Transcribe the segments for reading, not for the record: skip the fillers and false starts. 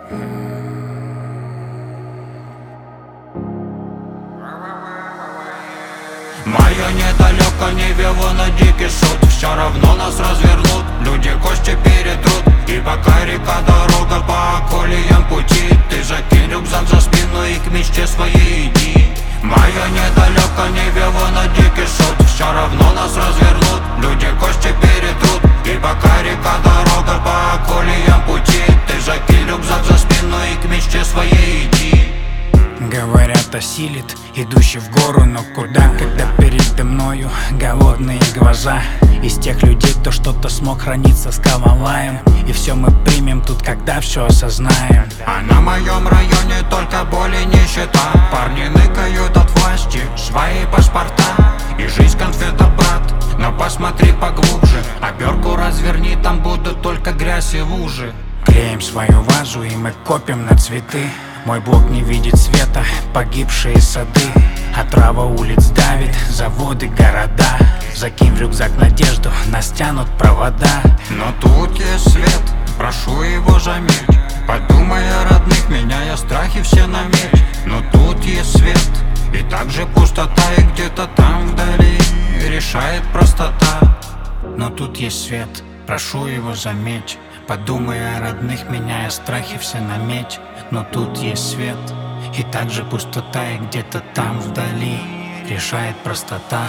Мое недалеко не вело на дикий суд. Все равно нас развернут, люди кости перетрут. И пока река дорога по колеям пути, ты закинь рюкзак за спину и к мечте своей иди. Мое недалеко не вело на дикий суд. Все равно нас развернут, люди кости перетрут. И пока река дорога по колеям пути, ты закинь рюкзак за спину и к мечте своей иди. Говорят, осилит идущий в гору, но куда, когда передо мною голодные глаза? Из тех людей, кто что-то смог храниться с Кавалаем. И все мы примем тут, когда все осознаем. А на моем районе только боль и нищета. Парни ныкают от власти свои паспорта. И жизнь конфета, брат, но посмотри поглубже. Оберку разверни, там будут только грязь и лужи. Клеим свою вазу и мы копим на цветы. Мой блок не видит света, погибшие сады. Отрава улиц давит, заводы, города. Закинь в рюкзак надежду, нас тянут провода. Но тут есть свет, прошу его заметь. Подумай о родных, меняя страхи все на медь. Но тут есть свет, и также пустота. И где-то там вдали решает простота. Но тут есть свет, прошу его заметь. Подумай о родных, меняя страхи все на медь. Но тут есть свет, и также пустота. И где-то там вдали решает простота.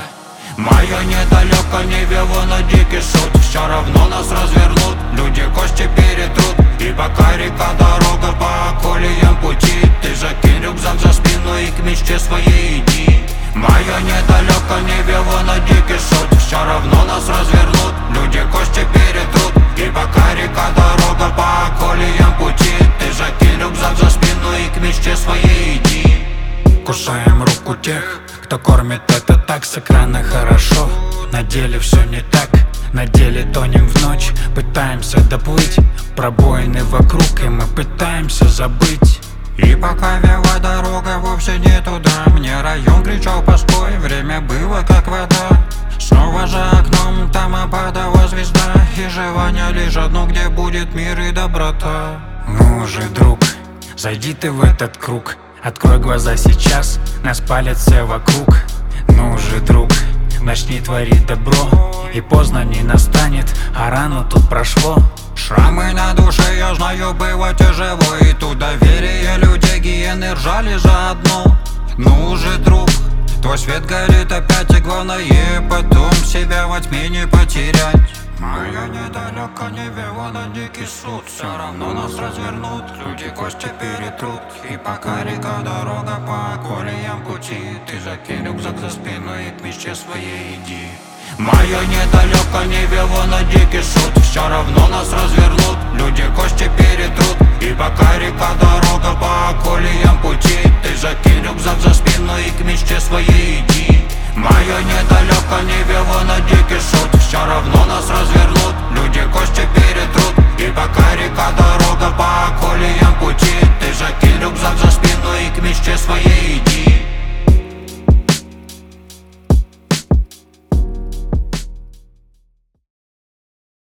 Мое недалеко не вело на дикий суд. Все равно нас развернут, люди кости перетрут. И пока река дорога по колеям пути, ты закинь рюкзак за спину и к мечте своей иди. Мое недалеко не вело на дикий суд. Все равно нас развернут, люди кости перетрут. И пока река дорога по колеям пути, ты закинь рюкзак за спину и к мечте своей иди. Кусаем руку тех, кто кормит это так с экрана хорошо. На деле все не так, на деле тонем в ночь. Пытаемся доплыть, пробоины вокруг, и мы пытаемся забыть. И пока вела дорога вовсе не туда, мне район кричал постой, время было как вода. Снова за окном, там опадала звезда. И желание лишь одно, где будет мир и доброта. Ну уже, друг, зайди ты в этот круг. Открой глаза сейчас, нас палят все вокруг. Ну же, друг, начни творить добро. И поздно не настанет, а рано тут прошло. Шрамы на душе, я знаю, было тяжело. И тут доверие людей, гиены ржали заодно. Ну же, друг, твой свет горит опять, и главное потом себя во тьме не потерять. Мое недалеко не вело на дикий суд. Все равно нас развернут, люди кости перетрут. И пока река дорога по колеям пути, ты закинь рюкзак за спину и к мечте своей иди. Мое недалеко не вело на дикий суд. Все равно нас развернут, люди кости перетрут. И пока река дорога по колеям пути, ты закинь рюкзак за спину и к мечте своей